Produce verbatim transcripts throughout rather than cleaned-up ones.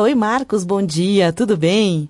Oi, Marcos, bom dia, tudo bem?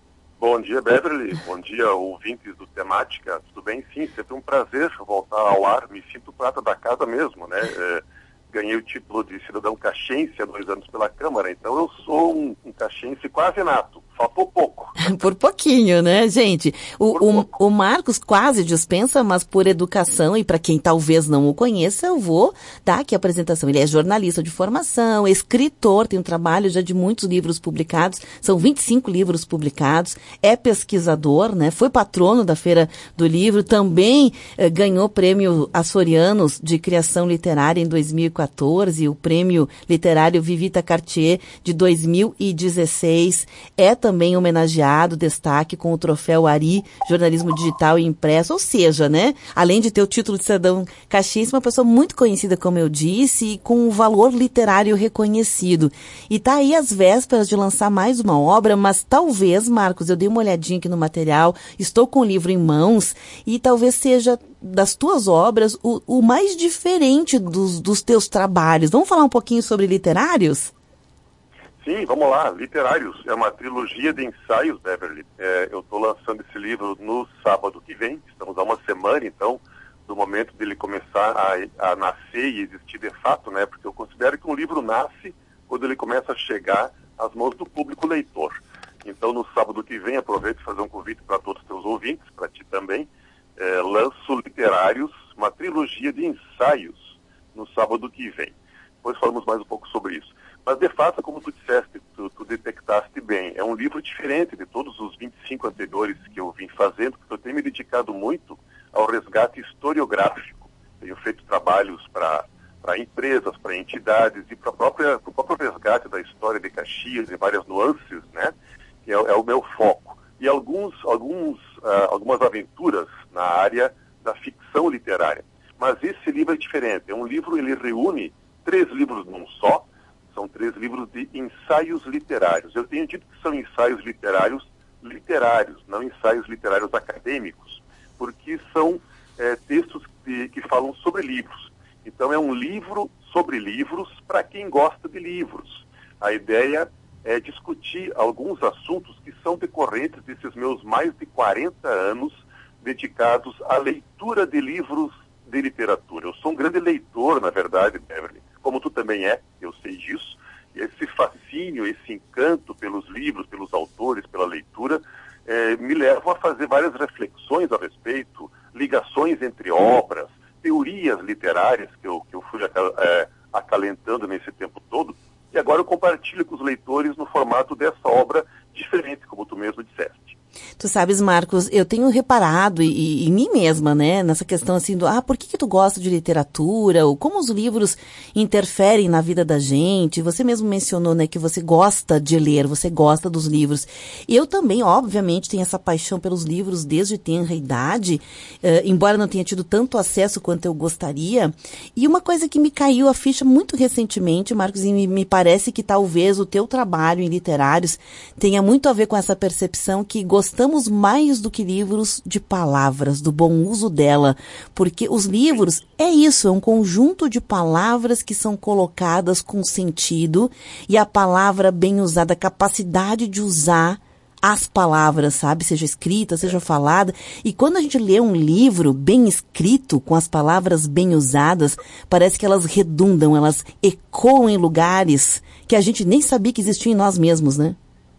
Bom dia, Beverly. Bom dia, ouvintes do Temática. Tudo bem? Sim, sempre um prazer voltar ao ar. Me sinto prata da casa mesmo, né? É, ganhei o título de cidadão caxense há dois anos pela Câmara, então eu sou um, um caxense quase nato. Faltou pouco. Por pouquinho, né, gente? O, o, o Marcos quase dispensa, mas por educação, e para quem talvez não o conheça, eu vou dar aqui a apresentação. Ele é jornalista de formação, escritor, tem um trabalho já de muitos livros publicados, são vinte e cinco livros publicados, é pesquisador, né? Foi patrono da Feira do Livro, também eh, ganhou o prêmio Açorianos de Criação Literária em dois mil e quatorze, o prêmio literário Vivita Cartier de dois mil e dezesseis, é também homenageado, destaque com o troféu Ari, jornalismo digital e impresso, ou seja, né, além de ter o título de cidadão caxiense, uma pessoa muito conhecida, como eu disse, e com um valor literário reconhecido. E tá aí às vésperas de lançar mais uma obra, mas talvez, Marcos, eu dei uma olhadinha aqui no material, estou com o livro em mãos, e talvez seja das tuas obras o, o mais diferente dos, dos teus trabalhos. Vamos falar um pouquinho sobre literários? Sim, vamos lá. Literários é uma trilogia de ensaios, Beverly. É, eu estou lançando esse livro no sábado que vem. Estamos há uma semana, então, do momento dele começar a, a nascer e existir de fato, né? Porque eu considero que um livro nasce quando ele começa a chegar às mãos do público leitor. Então, no sábado que vem, aproveito para fazer um convite para todos os teus ouvintes, para ti também. É, lanço Literários, uma trilogia de ensaios, no sábado que vem. Depois falamos mais um pouco sobre isso. Mas, de fato, como tu disseste, tu, tu detectaste bem, é um livro diferente de todos os vinte e cinco anteriores que eu vim fazendo, porque eu tenho me dedicado muito ao resgate historiográfico. Tenho feito trabalhos para empresas, para entidades e para o próprio resgate da história de Caxias e várias nuances, né? Que é, é o meu foco. E alguns, alguns, uh, algumas aventuras na área da ficção literária. Mas esse livro é diferente. É um livro, ele reúne três livros num só. São três livros de ensaios literários. Eu tenho dito que são ensaios literários literários, não ensaios literários acadêmicos, porque são é, textos que, que falam sobre livros. Então é um livro sobre livros para quem gosta de livros. A ideia é discutir alguns assuntos que são decorrentes desses meus mais de quarenta anos dedicados à leitura de livros de literatura. Eu sou um grande leitor, na verdade, Beverly, como tu também é, eu sei disso. E esse fascínio, esse encanto pelos livros, pelos autores, pela leitura, eh, me levam a fazer várias reflexões a respeito, ligações entre obras, teorias literárias que eu, que eu fui eh, acalentando nesse tempo todo. E agora eu compartilho com os leitores no formato dessa obra diferente, como tu mesmo disseste. Tu sabes, Marcos, eu tenho reparado e, e, em mim mesma, né, nessa questão assim do, ah, por que que tu gosta de literatura, ou como os livros interferem na vida da gente. Você mesmo mencionou, né, que você gosta de ler, você gosta dos livros. Eu também, obviamente, tenho essa paixão pelos livros desde tenra idade, uh, embora não tenha tido tanto acesso quanto eu gostaria. E uma coisa que me caiu a ficha muito recentemente, Marcos, e me, me parece que talvez o teu trabalho em literários tenha muito a ver com essa percepção que gostamos mais do que livros de palavras, do bom uso dela, porque os livros é isso, é um conjunto de palavras que são colocadas com sentido, e a palavra bem usada, a capacidade de usar as palavras, sabe? Seja escrita, seja falada. E quando a gente lê um livro bem escrito, com as palavras bem usadas, parece que elas redundam, elas ecoam em lugares que a gente nem sabia que existiam em nós mesmos, né?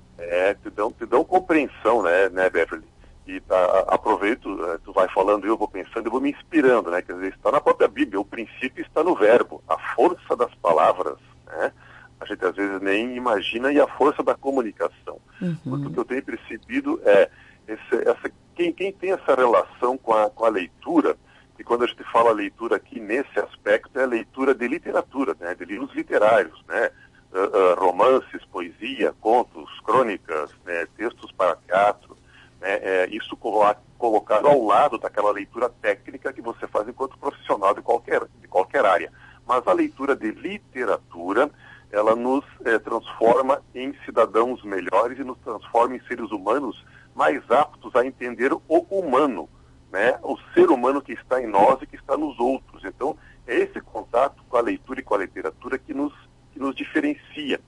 É, te dão, te dão compreensão, né, né, Beverly? E tá, aproveito, tu vai falando, eu vou pensando, eu vou me inspirando, né? Quer dizer, está na própria Bíblia, o princípio está no verbo, a força das palavras, né? A gente às vezes nem imagina, e a força da comunicação. Uhum. Porque o que eu tenho percebido é, esse, essa, quem, quem tem essa relação com a, com a leitura, e quando a gente fala leitura aqui nesse aspecto, é a leitura de literatura, né? De livros literários, né? Uh, uh, romances, poesia, contos, crônicas, né, textos para teatro, né, é, isso colo- colocado ao lado daquela leitura técnica que você faz enquanto profissional de qualquer, de qualquer área. Mas a leitura de literatura, ela nos é, transforma em cidadãos melhores e nos transforma em seres humanos mais aptos a entender o humano, né, o ser humano que está em nós e que está nos outros. Então, é esse contato com a leitura e com a literatura que nos que nos diferencia.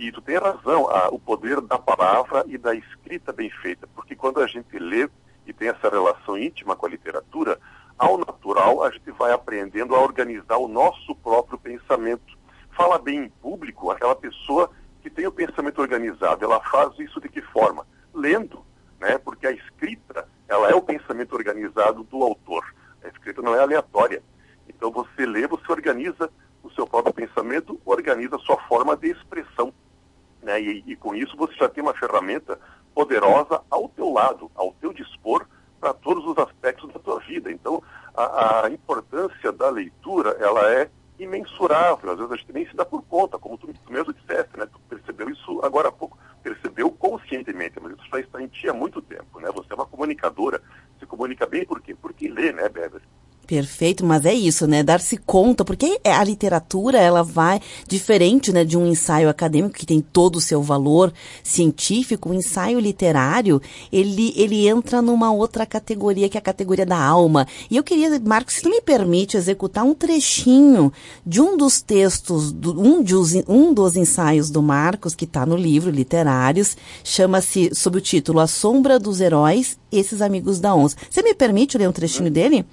E tu tem razão, a, o poder da palavra e da escrita bem feita, porque quando a gente lê e tem essa relação íntima com a literatura, ao natural a gente vai aprendendo a organizar o nosso próprio pensamento. Fala bem em público, aquela pessoa que tem o pensamento organizado, ela faz isso de que forma? Lendo, né? Porque a escrita, ela é o pensamento organizado do autor. A escrita não é aleatória. Então você lê, você organiza o seu próprio pensamento, organiza a sua forma de expressão, né? E, e com isso você já tem uma ferramenta poderosa ao teu lado, ao teu dispor, para todos os aspectos da tua vida. Então, a, a importância da leitura, ela é imensurável. Às vezes a gente nem se dá por conta, como tu, tu mesmo disseste, né? Tu percebeu isso agora há pouco, percebeu conscientemente, mas isso já está em ti há muito tempo, né? Você é uma comunicadora, se comunica bem por quê? Porque lê, né, Beverly? Perfeito, mas é isso, né? Dar-se conta, porque a literatura, ela vai, diferente, né, de um ensaio acadêmico que tem todo o seu valor científico, o ensaio literário, ele, ele entra numa outra categoria, que é a categoria da alma. E eu queria, Marcos, se tu me permite executar um trechinho de um dos textos, do, um, de os, um dos ensaios do Marcos, que está no livro Literários, chama-se, sob o título A Sombra dos Heróis, Esses Amigos da Onça. Você me permite ler um trechinho hum. dele?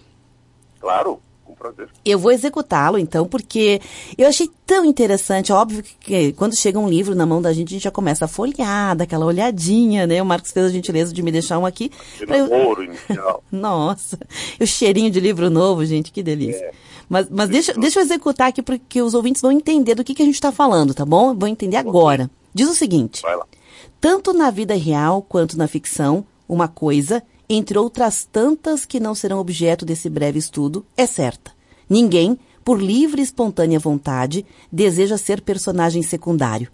Claro, com prazer. Eu vou executá-lo, então, porque eu achei tão interessante. Óbvio que, que quando chega um livro na mão da gente, a gente já começa a folhear, dá aquela olhadinha, né? O Marcos fez a gentileza de me deixar um aqui. Aquele ouro inicial. Nossa, o cheirinho de livro novo, gente, que delícia. É. Mas, mas deixa, deixa eu executar aqui, porque os ouvintes vão entender do que, que a gente está falando, tá bom? Vão entender agora. Okay. Diz o seguinte. Vai lá. Tanto na vida real quanto na ficção, uma coisa, entre outras tantas que não serão objeto desse breve estudo, é certa. Ninguém, por livre e espontânea vontade, deseja ser personagem secundário.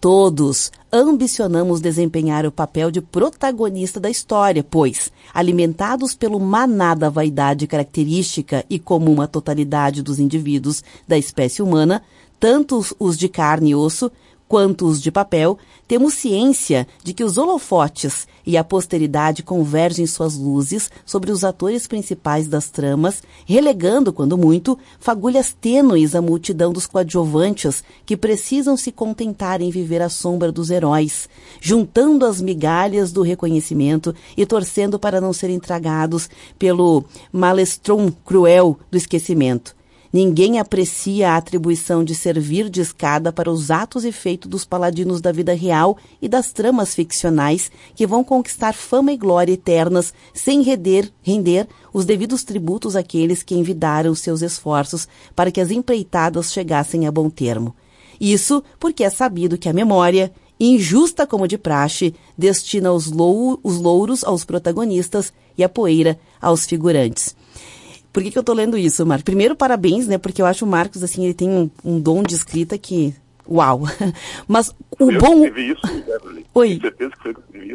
Todos ambicionamos desempenhar o papel de protagonista da história, pois, alimentados pelo maná da vaidade característica e comum à totalidade dos indivíduos da espécie humana, tanto os de carne e osso, quanto os de papel, temos ciência de que os holofotes e a posteridade convergem suas luzes sobre os atores principais das tramas, relegando, quando muito, fagulhas tênues à multidão dos coadjuvantes que precisam se contentar em viver à sombra dos heróis, juntando as migalhas do reconhecimento e torcendo para não serem tragados pelo malestron cruel do esquecimento. Ninguém aprecia a atribuição de servir de escada para os atos e feitos dos paladinos da vida real e das tramas ficcionais que vão conquistar fama e glória eternas sem render, render os devidos tributos àqueles que envidaram seus esforços para que as empreitadas chegassem a bom termo. Isso porque é sabido que a memória, injusta como de praxe, destina os, lou- os louros aos protagonistas e a poeira aos figurantes. Por que que eu tô lendo isso, Marcos? Primeiro, parabéns, né? Porque eu acho o Marcos, assim, ele tem um, um dom de escrita que... Uau! Mas o eu bom... Eu escrevi isso, Beverly. Oi. Tenho certeza que foi eu que escrevi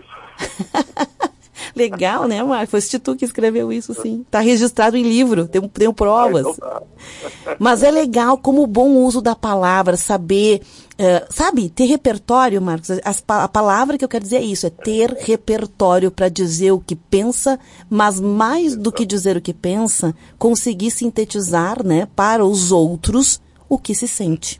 isso. Legal, né, Marcos? Foi tu que escreveu isso, sim. Tá registrado em livro, tem, tem provas. Ah, então tá. Mas é legal como o bom uso da palavra, saber... Uh, sabe, ter repertório, Marcos, as, a palavra que eu quero dizer é isso, é ter repertório para dizer o que pensa, mas mais do que dizer o que pensa, conseguir sintetizar, né, para os outros o que se sente.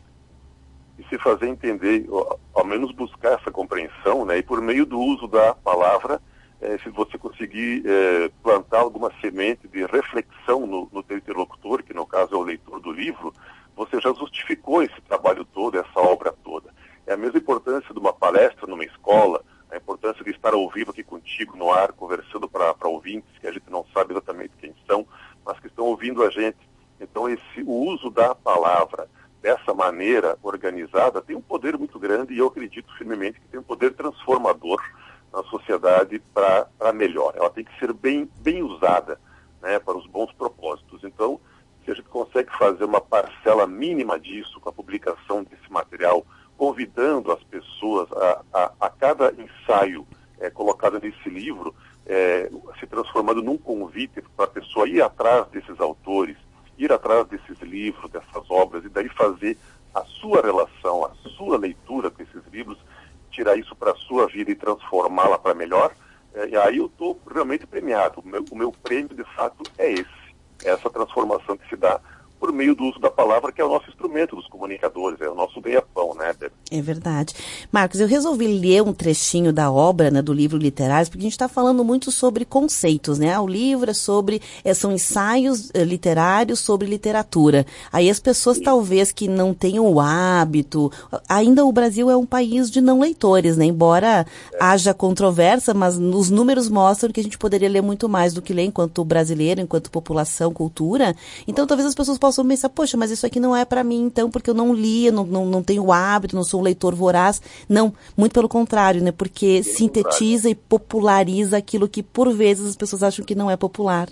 E se fazer entender, ou, ao menos buscar essa compreensão, né, e por meio do uso da palavra, eh, se você conseguir eh, plantar alguma semente de reflexão no, no teu interlocutor, que no caso é o leitor do livro, você já justificou esse trabalho todo, essa obra toda. É a mesma importância de uma palestra numa escola, a importância de estar ao vivo aqui contigo no ar, conversando para ouvintes que a gente não sabe exatamente quem são, mas que estão ouvindo a gente. Então, esse, o uso da palavra dessa maneira organizada tem um poder muito grande e eu acredito firmemente que tem um poder transformador na sociedade para melhor. Ela tem que ser bem, bem usada, né, para os bons propósitos. Então, se a gente consegue fazer uma parcela mínima disso com a publicação desse material, convidando as pessoas a, a, a cada ensaio é, colocado nesse livro, é, se transformando num convite para a pessoa ir atrás desses autores, ir atrás desses livros, dessas obras, e daí fazer a sua relação, a sua leitura com esses livros, tirar isso para a sua vida e transformá-la para melhor, é, e aí eu estou realmente premiado. O meu, o meu prêmio, de fato, é esse. Essa transformação que se dá por meio do uso da palavra, que é o nosso instrumento dos comunicadores, é o nosso ganha-pão, né, Débora? É verdade. Marcos, eu resolvi ler um trechinho da obra, né, do livro Literários, porque a gente está falando muito sobre conceitos, né? O livro é sobre, é, são ensaios é, literários sobre literatura. Aí as pessoas Sim. talvez que não tenham o hábito, ainda o Brasil é um país de não leitores, né? Embora é. haja controvérsia, mas os números mostram que a gente poderia ler muito mais do que ler enquanto brasileiro, enquanto população, cultura. Então talvez as pessoas possam pensar, poxa, mas isso aqui não é para mim, então, porque eu não li, eu não, não, não tenho o hábito, não sou um leitor voraz. Não, muito pelo contrário, né? Porque Sim, sintetiza e populariza aquilo que, por vezes, as pessoas acham que não é popular.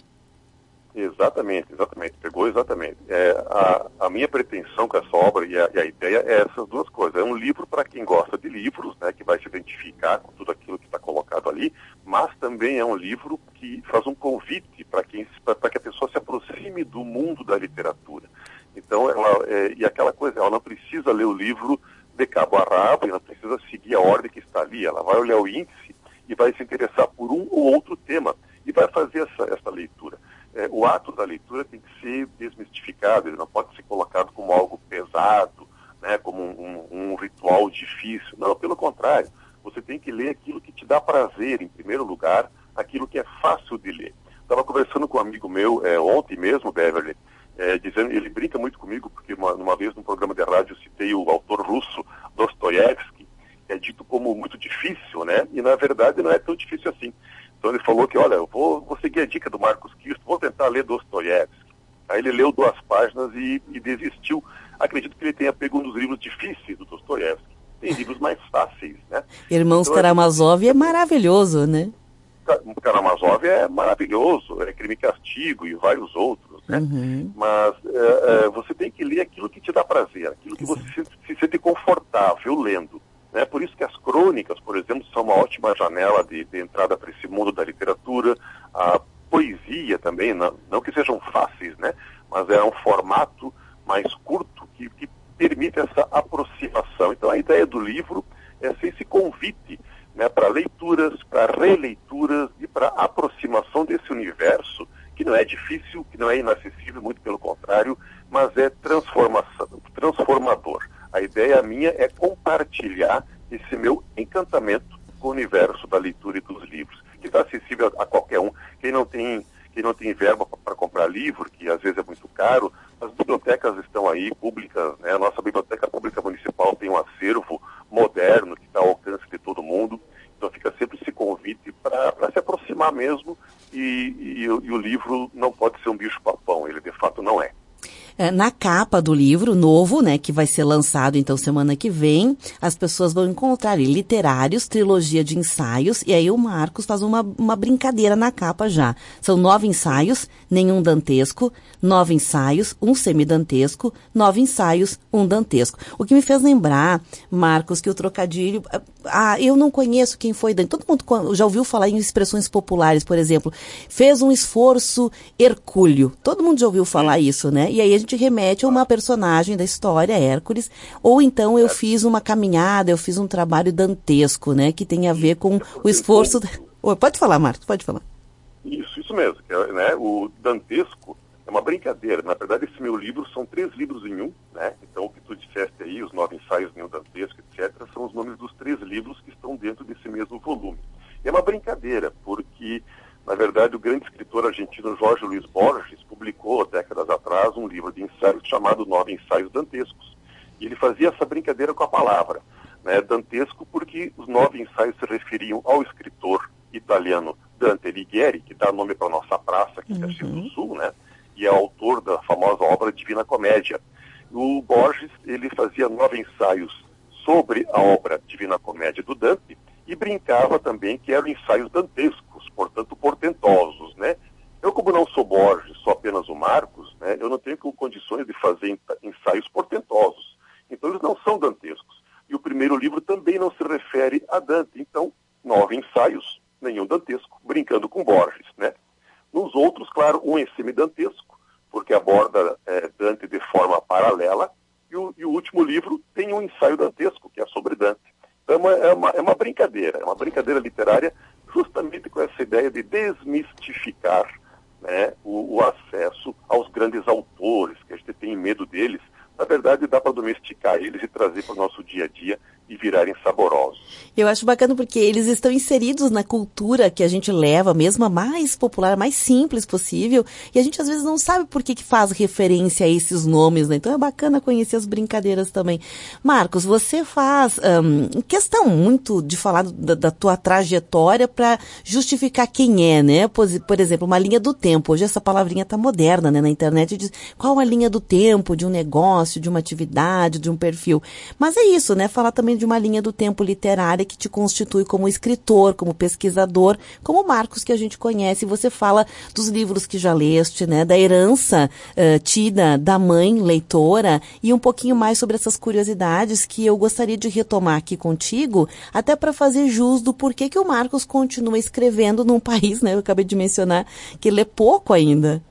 Exatamente, exatamente. Pegou exatamente. É, a, a minha pretensão com essa obra e a, e a ideia é essas duas coisas. É um livro para quem gosta de livros, né? Que vai se identificar com tudo aquilo que está colocado ali, mas também é um livro que faz um convite para quem, para que a pessoa se aproxime do mundo da literatura. Então, ela, é, e aquela coisa, ela não precisa ler o livro de cabo a rabo, ela precisa seguir a ordem que está ali. Ela vai olhar o índice e vai se interessar por um ou outro tema e vai fazer essa, essa leitura. É, o ato da leitura tem que ser desmistificado, ele não pode ser colocado como algo pesado, né, como um, um, um ritual difícil. Não, pelo contrário, você tem que ler aquilo que te dá prazer, em primeiro lugar, aquilo que é fácil de ler. Estava conversando com um amigo meu é, ontem mesmo, Beverly, é, dizendo, ele brinca muito comigo, porque uma, uma vez num programa de rádio eu citei o autor russo Dostoiévski, que é dito como muito difícil, né? E na verdade não é tão difícil assim. Então ele falou que, olha, eu vou, vou seguir a dica do Marcos Kirsten, vou tentar ler Dostoiévski. Aí ele leu duas páginas e, e desistiu. Acredito que ele tenha pego um dos livros difíceis do Dostoiévski. Tem livros mais fáceis, né? Irmãos então, Karamazov é maravilhoso, né? Karamazov é maravilhoso, é Crime e Castigo e vários outros, né? Uhum. Mas é, é, você tem que ler aquilo que te dá prazer, aquilo que Exato. você se, se sente confortável lendo. Né? Por isso que as crônicas, por exemplo, são uma ótima janela de, de entrada para esse mundo da literatura. A poesia também, não, não que sejam fáceis, né? Mas é um formato mais curto que, que permite essa aproximação. Então a ideia do livro é ser esse convite, né, para leituras, para releituras e para aproximação desse universo, que não é difícil, que não é inacessível, muito pelo contrário, mas é transformação, transformador. A ideia minha é compartilhar esse meu encantamento com o universo da leitura e dos livros, que está acessível a, a qualquer um. Quem não tem, quem não tem verba para comprar livro, que às vezes é muito caro, as bibliotecas estão aí, públicas, né? A nossa Biblioteca Pública Municipal tem um acervo moderno que está ao alcance de todo mundo. Então fica sempre esse convite para se aproximar mesmo e, e, e o livro não pode ser um bicho-papão, ele de fato não é. Na capa do livro novo, né, que vai ser lançado então semana que vem, as pessoas vão encontrar ali, Literários, trilogia de ensaios, e aí o Marcos faz uma, uma brincadeira na capa já. São nove ensaios, nenhum dantesco, nove ensaios, um semidantesco, nove ensaios, um dantesco. O que me fez lembrar, Marcos, que o trocadilho, ah, eu não conheço quem foi Dante. Todo mundo já ouviu falar em expressões populares, por exemplo, fez um esforço hercúleo. Todo mundo já ouviu falar isso, né? E aí a gente remete a uma personagem da história, Hércules, ou então eu fiz uma caminhada, eu fiz um trabalho dantesco, né, que tem a ver com o esforço... Oh, pode falar, Marcos, pode falar. Isso, isso mesmo, né, o dantesco é uma brincadeira. Na verdade, esse meu livro são três livros em um, né, então o que tu disseste aí, os nove ensaios em um dantesco, etcétera, são os nomes dos três livros que estão dentro desse mesmo volume. E é uma brincadeira, porque... Na verdade, o grande escritor argentino Jorge Luiz Borges publicou, décadas atrás, um livro de ensaios chamado Nove Ensaios Dantescos. E ele fazia essa brincadeira com a palavra, né, dantesco, porque os nove ensaios se referiam ao escritor italiano Dante Alighieri, que dá nome para a nossa praça aqui em Caxias do Sul, né, e é autor da famosa obra Divina Comédia. O Borges, ele fazia nove ensaios sobre a obra Divina Comédia do Dante e brincava também que eram ensaios dantescos, portanto portentosos, né? Eu, como não sou Borges, sou apenas o Marcos, né, eu não tenho condições de fazer ensaios portentosos. Então eles não são dantescos. E o primeiro livro também não se refere a Dante. Então, nove ensaios, nenhum dantesco, brincando com Borges, né? Nos outros, claro, um é semidantesco, porque aborda é, Dante de forma paralela, e o, e o último livro tem um ensaio dantesco, que é sobre Dante. Então é uma, é uma, é uma brincadeira, é uma brincadeira literária justamente com essa ideia de desmistificar né, o, o acesso aos grandes autores, que a gente tem medo deles. Na verdade, dá para domesticar eles e trazer para o nosso dia a dia e virarem saborosos. Eu acho bacana porque eles estão inseridos na cultura que a gente leva, mesmo a mais popular, a mais simples possível, e a gente às vezes não sabe por que que faz referência a esses nomes, né? Então é bacana conhecer as brincadeiras também. Marcos, você faz um, questão muito de falar da, da tua trajetória para justificar quem é, né? Por, por exemplo, uma linha do tempo. Hoje essa palavrinha tá moderna, né? Na internet diz qual a linha do tempo de um negócio, de uma atividade, de um perfil. Mas é isso, né? Falar também de uma linha do tempo literária que te constitui como escritor, como pesquisador, como o Marcos que a gente conhece. Você fala dos livros que já leste, né? Da herança uh, tida da mãe leitora e um pouquinho mais sobre essas curiosidades que eu gostaria de retomar aqui contigo, até para fazer jus do porquê que o Marcos continua escrevendo num país, né? Eu acabei de mencionar que ele é pouco ainda.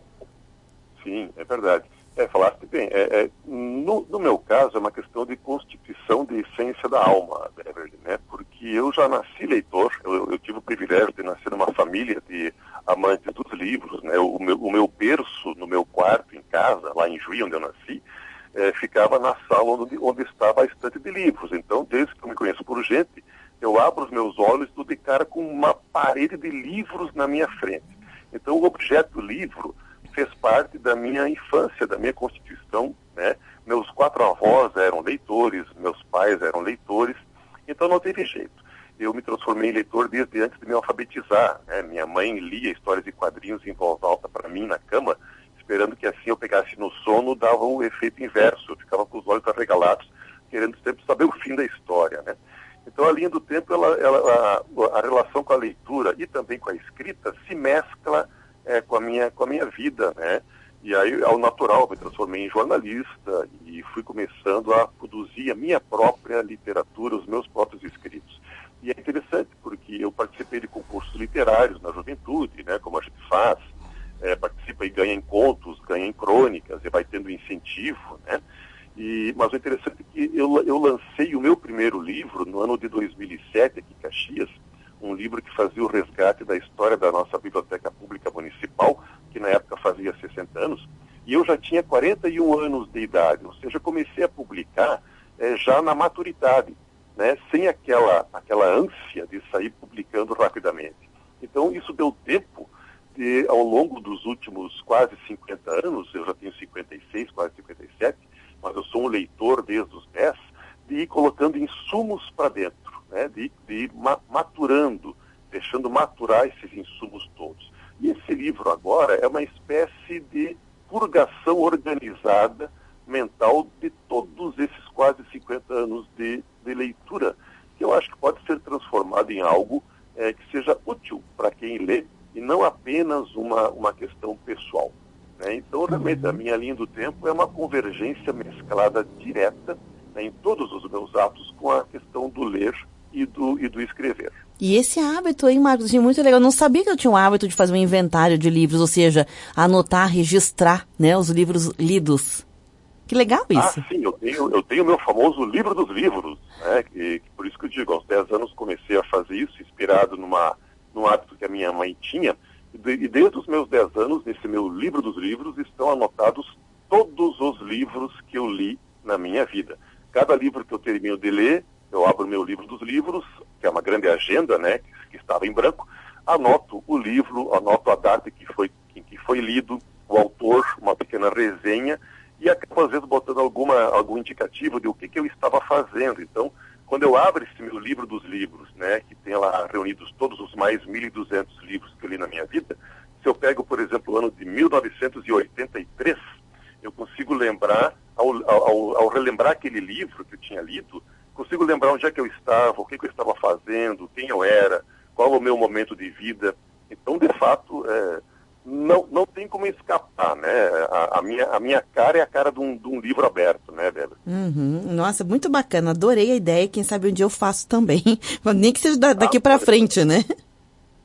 Sim, é verdade. É, falaste bem. É, é, no, no meu caso, é uma questão de constituição de essência da alma, Beverly, né? Porque eu já nasci leitor, eu, eu tive o privilégio de nascer numa família de amantes dos livros, né? O meu, o meu berço no meu quarto, em casa, lá em Juí, onde eu nasci, é, ficava na sala onde, onde estava a estante de livros. Então, desde que eu me conheço por gente, eu abro os meus olhos e dou de cara com uma parede de livros na minha frente. Então, o objeto livro fez parte da minha infância, da minha constituição, né? Meus quatro avós eram leitores, meus pais eram leitores, então não teve jeito. Eu me transformei em leitor desde antes de me alfabetizar, né? Minha mãe lia histórias e quadrinhos em voz alta para mim na cama, esperando que assim eu pegasse no sono, dava o efeito inverso, eu ficava com os olhos arregalados, querendo sempre saber o fim da história, né? Então a linha do tempo, ela, ela, a, a relação com a leitura e também com a escrita se mescla É, com a minha com a minha vida, né? E aí, ao natural, me transformei em jornalista e fui começando a produzir a minha própria literatura, os meus próprios escritos. E é interessante porque eu participei de concursos literários na juventude, né? Como a gente faz, é, participa e ganha em contos, ganha em crônicas e vai tendo incentivo, né? E, mas o interessante é que eu, eu lancei o meu primeiro livro no ano de dois mil e sete, aqui em Caxias, um livro que fazia o resgate da história da nossa Biblioteca Pública Municipal, que na época fazia sessenta anos, e eu já tinha quarenta e um anos de idade, ou seja, comecei a publicar é, já na maturidade, né, sem aquela, aquela ânsia de sair publicando rapidamente. Então, isso deu tempo de, ao longo dos últimos quase cinquenta anos, eu já tenho cinquenta e seis, quase cinquenta e sete, mas eu sou um leitor desde os dez, de ir colocando insumos para dentro, né, de, de ir ma- maturando, deixando maturar esses insumos todos. E esse livro agora é uma espécie de purgação organizada mental de todos esses quase cinquenta anos de, de leitura, que eu acho que pode ser transformado em algo é, que seja útil para quem lê e não apenas uma, uma questão pessoal, né? Então, realmente, a minha linha do tempo é uma convergência mesclada direta, né, em todos os meus atos com a questão do ler e do, e do escrever. E esse hábito aí, Marcos, é muito legal. Eu não sabia que eu tinha um hábito de fazer um inventário de livros, ou seja, anotar, registrar, né, os livros lidos. Que legal isso. Ah, sim, eu tenho eu tenho o meu famoso livro dos livros, né, que, que por isso que eu digo, aos dez anos comecei a fazer isso, inspirado numa, num hábito que a minha mãe tinha, e, de, e desde os meus dez anos, nesse meu livro dos livros, estão anotados todos os livros que eu li na minha vida. Cada livro que eu termino de ler, eu abro meu livro dos livros, que é uma grande agenda, né, que, que estava em branco, anoto o livro, anoto a data que foi, que, que foi lido, o autor, uma pequena resenha, e acabo às vezes botando alguma, algum indicativo de o que, que eu estava fazendo. Então, quando eu abro esse meu livro dos livros, né, que tem lá reunidos todos os mais mil e duzentos livros que eu li na minha vida, se eu pego, por exemplo, o ano de mil novecentos e oitenta e três, eu consigo lembrar, ao, ao, ao relembrar aquele livro que eu tinha lido, consigo lembrar onde é que eu estava, o que, que eu estava fazendo, quem eu era, qual o meu momento de vida. Então, de fato, é, não, não tem como escapar, né? A, a, minha, a minha cara é a cara de um, de um livro aberto, né, Bela? Uhum. Nossa, muito bacana. Adorei a ideia. Quem sabe um dia eu faço também. Nem que seja da, daqui ah, para frente, né?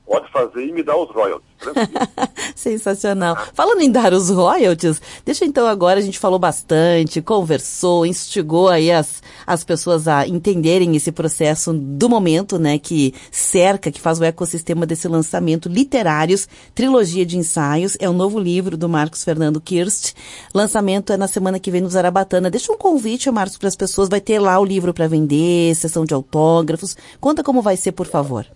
pode fazer e me dar os royalties. Sensacional. Falando em dar os royalties, deixa então agora, a gente falou bastante, conversou, instigou aí as, as pessoas a entenderem esse processo do momento, né, que cerca, que faz o ecossistema desse lançamento, Literários, Trilogia de Ensaios, é o novo livro do Marcos Fernando Kirst. Lançamento é na semana que vem no Zarabatana. Deixa um convite, Marcos, para as pessoas, vai ter lá o livro para vender, sessão de autógrafos. Conta como vai ser, por favor.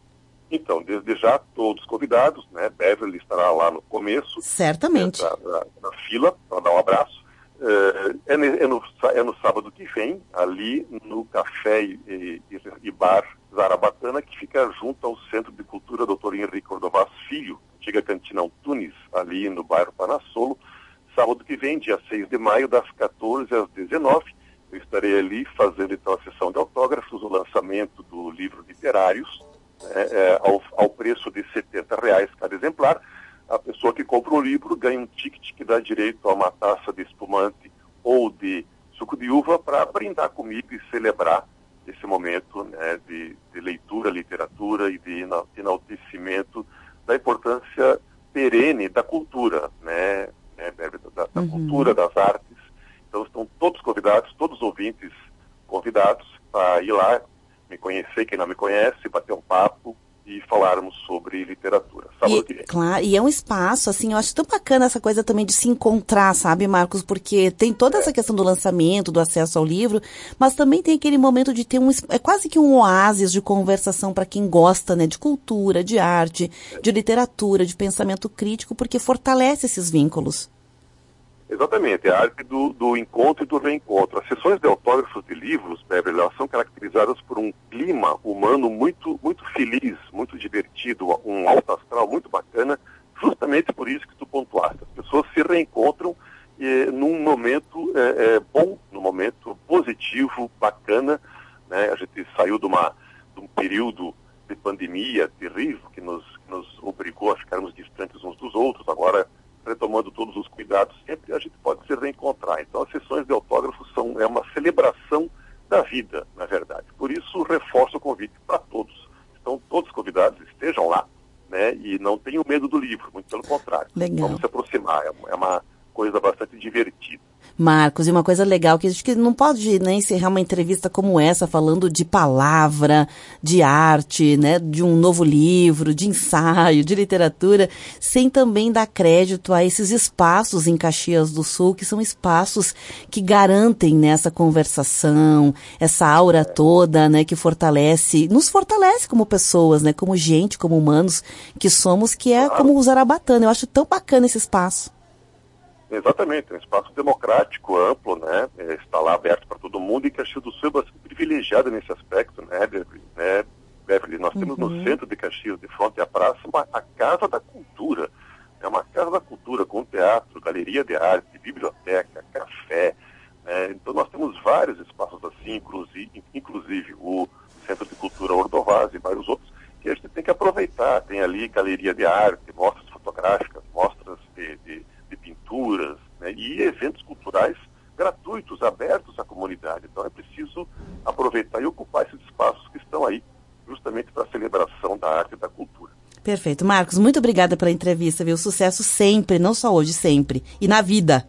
Então, desde já, todos convidados, né? Beverly estará lá no começo. Certamente. Né, na, na fila, para dar um abraço. É, é, no, é no sábado que vem, ali no Café e, e, e Bar Zarabatana, que fica junto ao Centro de Cultura doutor Henrique Cordovaz Filho, antiga Cantina Antunes, ali no bairro Panassolo. Sábado que vem, dia seis de maio, das quatorze às dezenove. Eu estarei ali fazendo então a sessão de autógrafos, o lançamento do livro Literários, É, é, ao, ao preço de setenta reais cada exemplar. A pessoa que compra o livro ganha um ticket que dá direito a uma taça de espumante ou de suco de uva para brindar comigo e celebrar esse momento, né, de, de leitura, literatura e de enaltecimento da importância perene da cultura, né, né da, da uhum. cultura, das artes. Então estão todos convidados, todos os ouvintes convidados para ir lá, me conhecer, quem não me conhece, bater um papo e falarmos sobre literatura. Sábado que vem. Claro, e é um espaço, assim, eu acho tão bacana essa coisa também de se encontrar, sabe, Marcos? Porque tem toda é. essa questão do lançamento, do acesso ao livro, mas também tem aquele momento de ter um, é quase que um oásis de conversação para quem gosta, né, de cultura, de arte, é. de literatura, de pensamento crítico, porque fortalece esses vínculos. Exatamente, é a arte do, do encontro e do reencontro. As sessões de autógrafos de livros, Beverly, elas são caracterizadas por um clima humano muito, muito feliz, muito divertido, um alto astral muito bacana, justamente por isso que tu pontuaste. As pessoas se reencontram eh, num momento eh, eh, bom, num momento positivo, bacana, né? A gente saiu de, uma, de um período de pandemia terrível que nos, que nos obrigou a ficarmos distantes uns dos outros. Agora, retomando todos os cuidados, sempre a gente pode se reencontrar. Então, as sessões de autógrafos são é uma celebração da vida, na verdade. Por isso, reforço o convite para todos. Estão todos convidados, estejam lá, né? E não tenham medo do livro, muito pelo contrário. Legal. Vamos se aproximar, é uma coisa bastante divertida. Marcos, e uma coisa legal, que a gente não pode, né, encerrar uma entrevista como essa falando de palavra, de arte, né, de um novo livro, de ensaio, de literatura, sem também dar crédito a esses espaços em Caxias do Sul, que são espaços que garantem, né, essa conversação, essa aura toda, né, que fortalece, nos fortalece como pessoas, né, como gente, como humanos que somos, que é como o Zarabatana. Eu acho tão bacana esse espaço. Exatamente, é um espaço democrático, amplo, né? É, está lá aberto para todo mundo, e Caxias do Sul é bastante privilegiada nesse aspecto, né, Beverly? Né, Beverly? Nós temos uhum. no centro de Caxias, de frente à praça, uma, a Casa da Cultura. É uma Casa da Cultura com teatro, galeria de arte, biblioteca, café. Né? Então nós temos vários espaços assim, inclusive, inclusive o Centro de Cultura Ordovaz e vários outros, que a gente tem que aproveitar. Tem ali galeria de arte, mostras fotográficas, mostras de, de de pinturas, né, e eventos culturais gratuitos, abertos à comunidade. Então é preciso aproveitar e ocupar esses espaços que estão aí, justamente para a celebração da arte e da cultura. Perfeito. Marcos, muito obrigada pela entrevista, viu? Sucesso sempre, não só hoje, sempre. E na vida.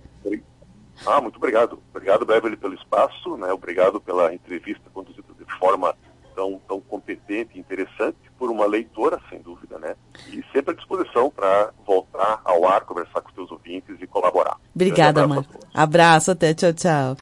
Ah, muito obrigado. Obrigado, Beverly, pelo espaço, né? Obrigado pela entrevista conduzida de forma tão, tão competente e interessante, por uma leitora, sem dúvida, né? E sempre à disposição para voltar ao ar, conversar com os teus ouvintes e colaborar. Obrigada, Marcos. Abraço, até, tchau, tchau.